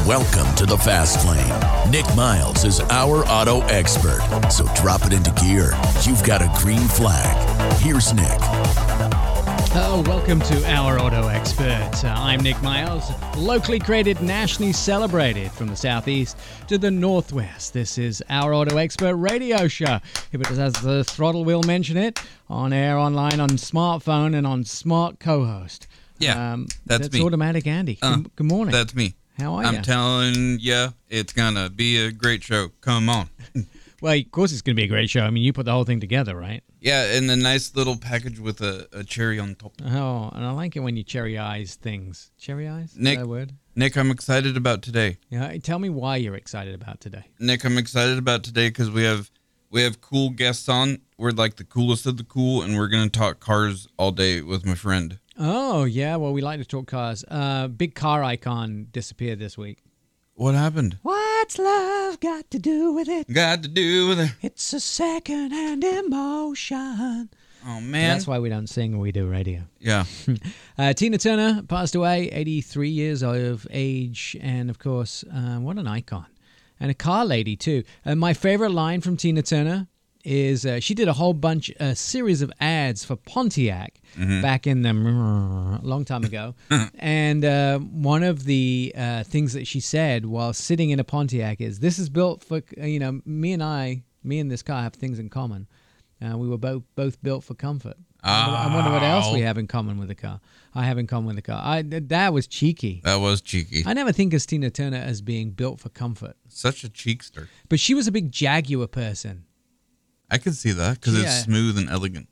Welcome to the Fast Lane. Nick Miles is our auto expert, so drop it into gear. You've got a green flag. Here's Nick. Oh, welcome to Our Auto Expert. I'm Nick Miles, locally created, nationally celebrated from the southeast to the northwest. This is Our Auto Expert radio show. If it has the throttle, we'll mention it. On air, online, on smartphone, and on smart co-host. Yeah, that's me. Automatic Andy. Good morning. That's me. How are you? I'm telling you, it's going to be a great show. Come on. Well, of course it's going to be a great show. I mean, you put the whole thing together, right? Yeah, and a nice little package with a cherry on top. Oh, and I like it when you cherry eyes things. Cherry eyes? Nick, is that a word? Nick, I'm excited about today. Yeah, tell me why you're excited about today. Nick, I'm excited about today because we have cool guests on. We're like the coolest of the cool, and we're going to talk cars all day with my friend. Oh, yeah. Well, we like to talk cars. Big car icon disappeared this week. What happened? What's love got to do with it? Got to do with it. It's a second-hand emotion. Oh, man. That's why we don't sing when we do radio. Yeah. Tina Turner passed away, 83 years of age. And, of course, what an icon. And a car lady, too. My favorite line from Tina Turner is she did a series of ads for Pontiac back in the long time ago. And one of the things that she said while sitting in a Pontiac is, this is built for, me and this car have things in common. We were both built for comfort. I wonder what else we have in common with the car. I have in common with the car. That was cheeky. That was cheeky. I never think of Tina Turner as being built for comfort. Such a cheekster. But she was a big Jaguar person. I could see that because it's smooth and elegant.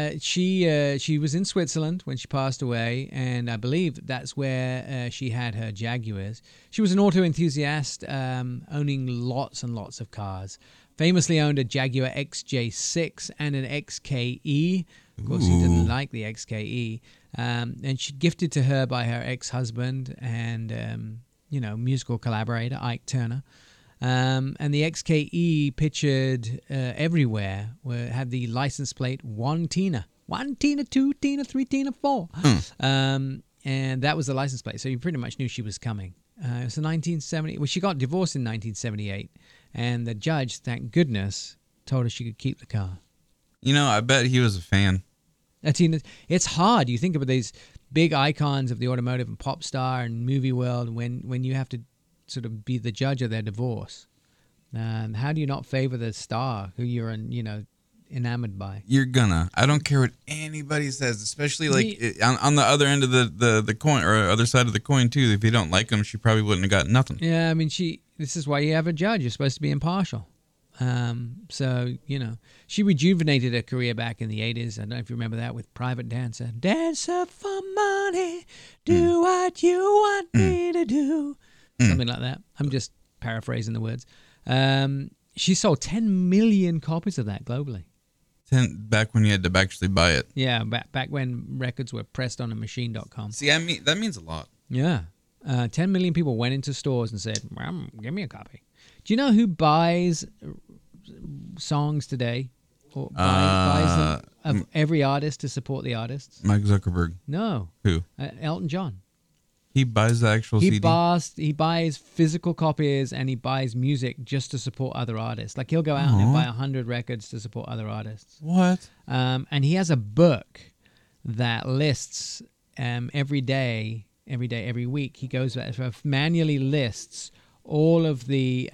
She was in Switzerland when she passed away, and I believe that's where she had her Jaguars. She was an auto enthusiast, owning lots and lots of cars. Famously owned a Jaguar XJ6 and an XKE. Of course, she didn't like the XKE. And she gifted to her by her ex-husband and, musical collaborator, Ike Turner. And the XKE pictured everywhere, had the license plate 1 Tina. 1 Tina, 2 Tina, 3 Tina, 4. And that was the license plate. So you pretty much knew she was coming. It was 1970. Well, she got divorced in 1978. And the judge, thank goodness, told her she could keep the car. I bet he was a fan. It's hard. You think about these big icons of the automotive and pop star and movie world when you have to sort of be the judge of their divorce. How do you not favor the star who you're enamored by? You're gonna. I don't care what anybody says, especially on the other end of the coin or other side of the coin too. If you don't like them, she probably wouldn't have got nothing. Yeah, I mean, this is why you have a judge. You're supposed to be impartial. She rejuvenated her career back in the 80s. I don't know if you remember that with Private Dancer. Dancer for money, do what you want me to do. Something like that. I'm just paraphrasing the words. She sold 10 million copies of that globally. Back when you had to actually buy it. Yeah, back when records were pressed on a machine.com. See, I mean, that means a lot. Yeah. 10 million people went into stores and said, give me a copy. Do you know who buys songs today? Or buys them of every artist to support the artists? Mike Zuckerberg. No. Who? Elton John. He buys the actual CD? He buys physical copies and he buys music just to support other artists. Like he'll go out and buy 100 records to support other artists. What? And he has a book that lists every week. He goes manually lists all of the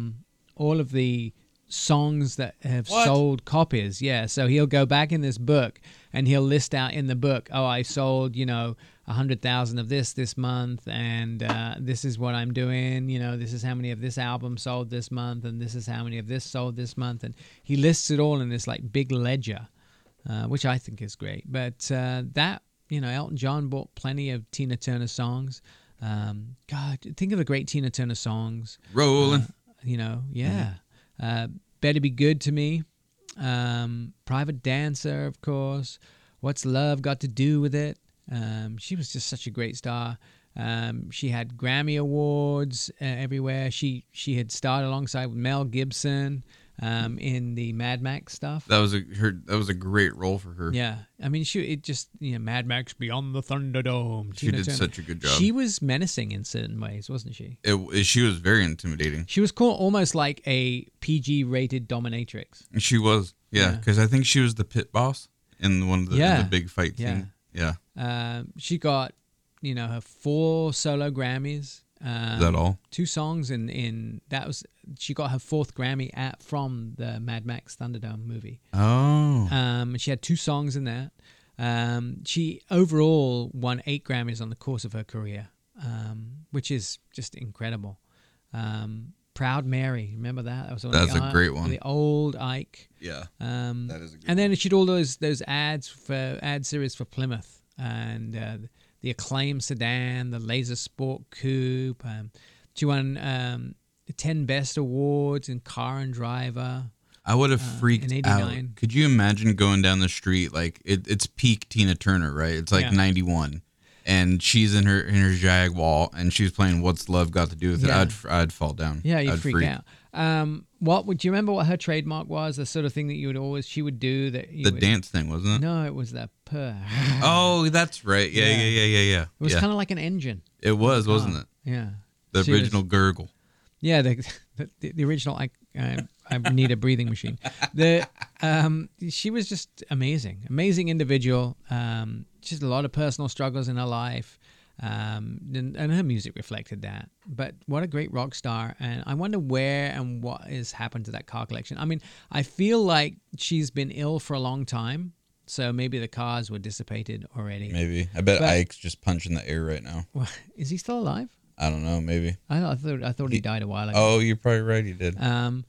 songs that have sold copies. Yeah, so he'll go back in this book and he'll list out in the book, I sold, 100,000 of this month, and this is what I'm doing. This is how many of this album sold this month, and this is how many of this sold this month. And he lists it all in this like big ledger, which I think is great. But Elton John bought plenty of Tina Turner songs. God, think of the great Tina Turner songs. Rolling. Better Be Good to Me. Private Dancer, of course. What's Love Got to Do with It? She was just such a great star. She had Grammy Awards everywhere. She had starred alongside with Mel Gibson. in the Mad Max stuff. That was a great role for her. Yeah, I mean, Mad Max Beyond the Thunderdome. She did such a good job. She was menacing in certain ways, wasn't she? She was very intimidating. She was almost like a PG-rated dominatrix. She was, yeah, because I think she was the pit boss in one of the big fight scene. Yeah. She got, her 4 solo Grammys. Is that all? 2 songs she got her 4th Grammy from the Mad Max Thunderdome movie. Oh. She had 2 songs in that. She overall won 8 Grammys on the course of her career, which is just incredible. Proud Mary, remember that? That's a great one. The old Ike. Yeah. That is a good And then she did all those ad series for Plymouth and the Acclaim sedan, the Laser Sport Coupe. She won 10 Best Awards in Car and Driver. I would have freaked out. Could you imagine going down the street like it's peak Tina Turner, right? It's like 91, and she's in her Jaguar and she's playing "What's Love Got to Do with It." I'd fall down. Yeah, you'd freak out. Do you remember what her trademark was? The sort of thing that she would do that. The dance thing, wasn't it? No, it was that purr. Oh, that's right. Yeah. It was kind of like an engine. It was, wasn't it? Yeah. The original gurgle. Yeah, the original. I need a breathing machine. She was just amazing individual. Just a lot of personal struggles in her life, and her music reflected that. But what a great rock star! And I wonder where and what has happened to that car collection. I mean, I feel like she's been ill for a long time, so maybe the cars were dissipated already. Maybe. I bet Ike's just punching the air right now. Well, is he still alive? I don't know. Maybe. I thought he died a while ago. Oh, you're probably right. He did.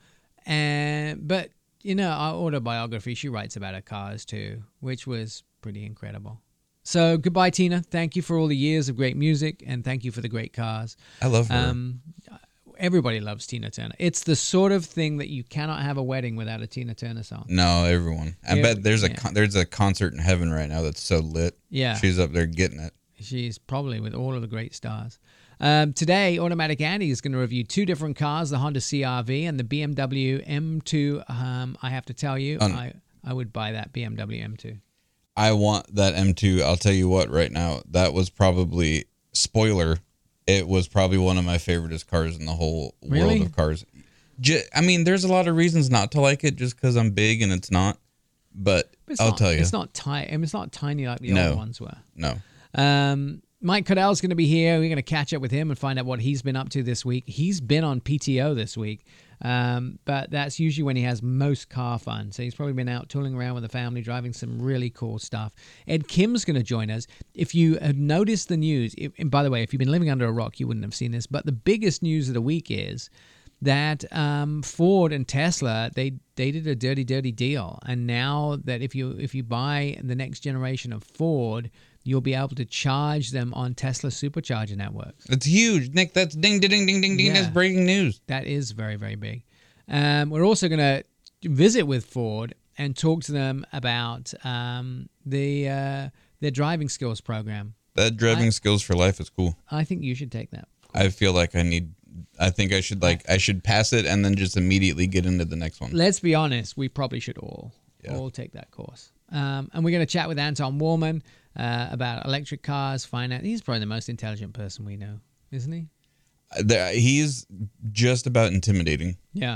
But our autobiography, she writes about her cars too, which was pretty incredible. So goodbye, Tina. Thank you for all the years of great music, and thank you for the great cars. I love her. Everybody loves Tina Turner. It's the sort of thing that you cannot have a wedding without a Tina Turner song. No, everyone. I bet there's a concert in heaven right now that's so lit. Yeah, she's up there getting it. She's probably with all of the great stars. Today, Automatic Andy is going to review 2 different cars, the Honda CR-V and the BMW M2. I have to tell you, I would buy that BMW M2. I want that M2. I'll tell you what, right now, that was probably, spoiler, it was probably one of my favoriteest cars in the whole world of cars. I mean, there's a lot of reasons not to like it just because I'm big and it's not. But I'll tell you. It's not tiny. It's not tiny like the old ones were. No. Mike Cordell's going to be here. We're going to catch up with him and find out what he's been up to this week. He's been on PTO this week, but that's usually when he has most car fun. So he's probably been out tooling around with the family, driving some really cool stuff. Ed Kim's going to join us. If you have noticed the news, and by the way, if you've been living under a rock, you wouldn't have seen this, but the biggest news of the week is that Ford and Tesla, they did a dirty deal. And now that if you buy the next generation of Ford, you'll be able to charge them on Tesla supercharger networks. It's huge, Nick. That's ding, ding, ding, ding, ding. Yeah. That's breaking news. That is very, very big. We're also going to visit with Ford and talk to them about their driving skills program. That driving skills for life is cool. I think you should take that. I feel like I think I should pass it and then just immediately get into the next one. Let's be honest. We probably should all take that course. And we're going to chat with Anton Warman about electric cars, finance. He's probably the most intelligent person we know, isn't he? He's just about intimidating. Yeah.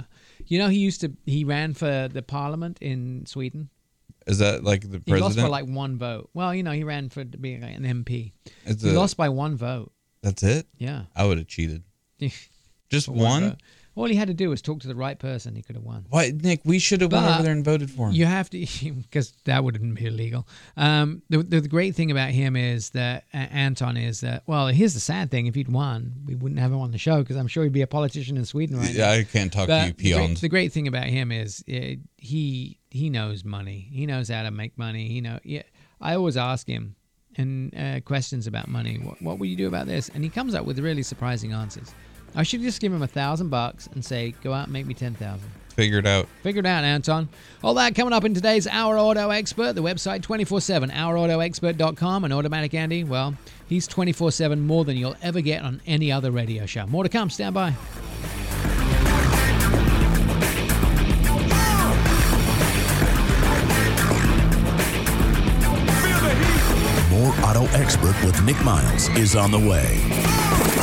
He ran for the parliament in Sweden. Is that like the president? He lost by like 1 vote. Well, he ran for to be like an MP. He lost by 1 vote. That's it? Yeah. I would have cheated. Just one? All he had to do was talk to the right person. He could have won. Why, Nick? We should have went over there and voted for him. You have to, because that wouldn't be illegal. The great thing about him is that Anton is that. Well, here's the sad thing: if he'd won, we wouldn't have him on the show because I'm sure he'd be a politician in Sweden right now. Yeah, I can't talk to you peons. The great thing about him is he knows money. He knows how to make money. I always ask him questions about money. What would you do about this? And he comes up with really surprising answers. I should just give him $1,000 and say, go out and make me 10,000. Figure it out. Figure it out, Anton. All that coming up in today's Our Auto Expert, the website 24/7, OurAutoExpert.com, and Automatic Andy, well, he's 24/7 more than you'll ever get on any other radio show. More to come. Stand by. Auto Expert with Nick Miles is on the way.